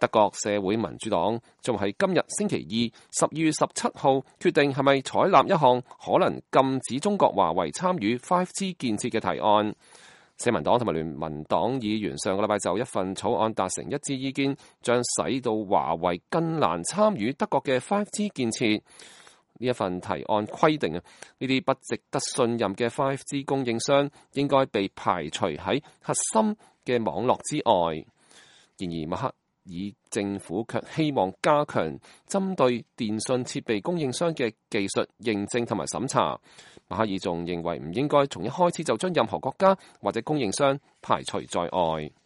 德國社會民主黨將喺今日星期二10月17號決定係咪採納一項可能禁止中國華為參與 5G 建設嘅提案。社民黨同埋聯盟黨議員上個禮拜就一份草案達成一致意見，將使到華為更難參與德國嘅 5G 建設。呢一份提案規定啊，呢啲不值得信任嘅 5G 供應商應該被排除喺核心嘅網絡之外。然而，默克爾政府卻希望加強針對電信設備供應商嘅技術認證同埋審查。默克爾仲認為唔應該從一開始就將任何國家或者供應商排除在外。